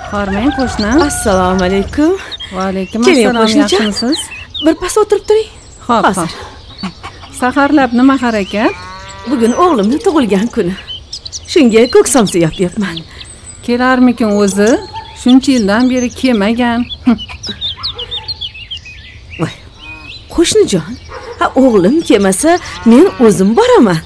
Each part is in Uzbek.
Hormang qo'shni. Assalomu alaykum. Va alaykum Keling, assalom. qo'shnicha. Yaxshimisiz? Birpas o'tirib turing. Xo'p, Hozir. Saharlab nima harakat? Bugun o'g'limning tug'ilgan kuni. Shunga ko'ksamsa yapyapman. Kelarmikin o'zi? Shuncha yildan beri kelmagan. Voy. Qo'shnijon, o'g'lim kelmasa, men o'zim boraman.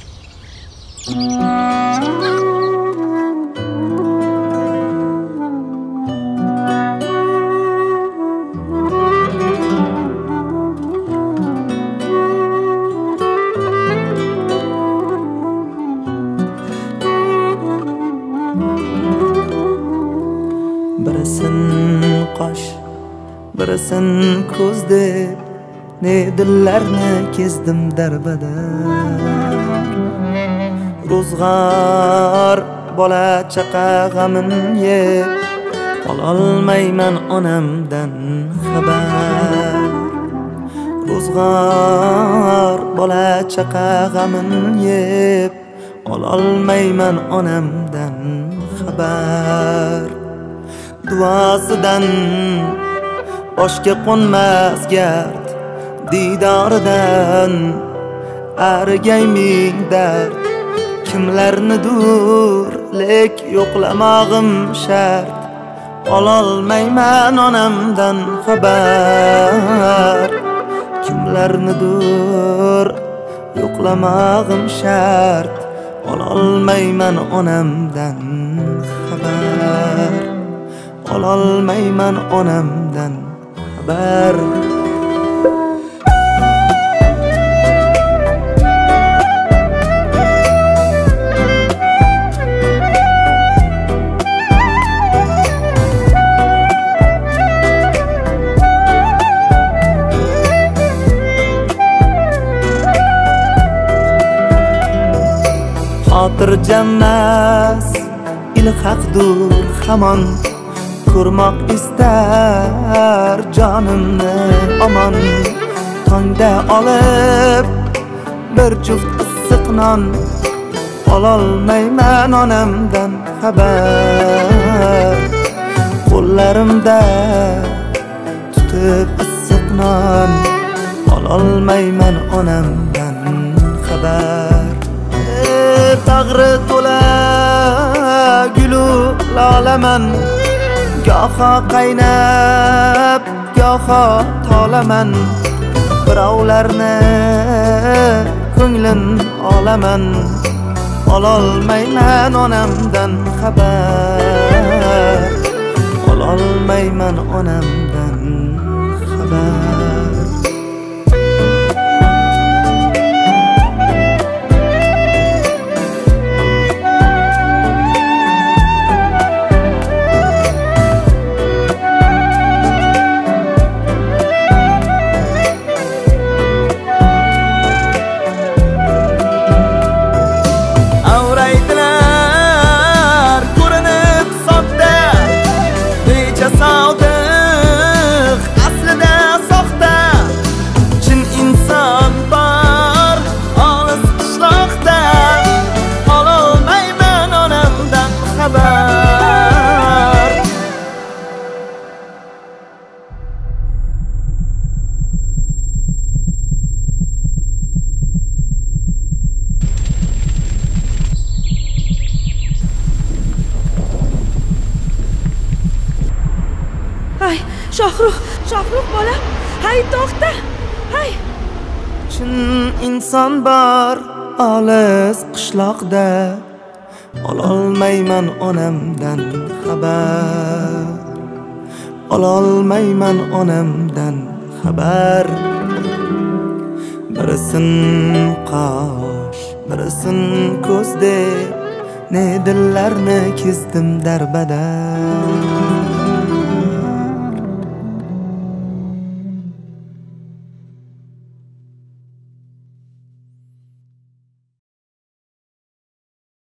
Birisin qosh, birisin ko'z deb ne dillarni kezdim darbada. Ro'zg'or bola chaqa g'amin yeb ololmayman onamdan xabar. Ro'zg'or bola chaqa g'amin yeb ololmayman onamdan xabar. Duosidan boshga qo'nmas gard, didoridan arigay ming dard. Kimlarnidur lek yo'qlamog'im shart, ololmayman onamdan xabar. Kimlarnidur yo'qlamog'im shart, ololmayman onamdan xabar. Ololmayman onamdan xabar. Xotirjammas ilhaqdur hamon, ko'rmoq istar jonimni omon. Tongda olib bir juft issiq non, ololmayman onamdan xabar. Qo'llarimda tutib issiq non, ololmayman onamdan xabar. Bag'ri to'la gulu lolaman, goho qaynab, goho tolaman. Birovlarni ko'nglin olaman, ololmayman onamdan xabar. Ololmayman onamdan xabar. Shohruh bola, hay to'xta, hay. Chin inson bor olis qishloqda, ololmayman onamdan xabar. Ololmayman onamdan xabar. Birisin qosh, birisin ko'z deb ne dillarni kezdim darbada.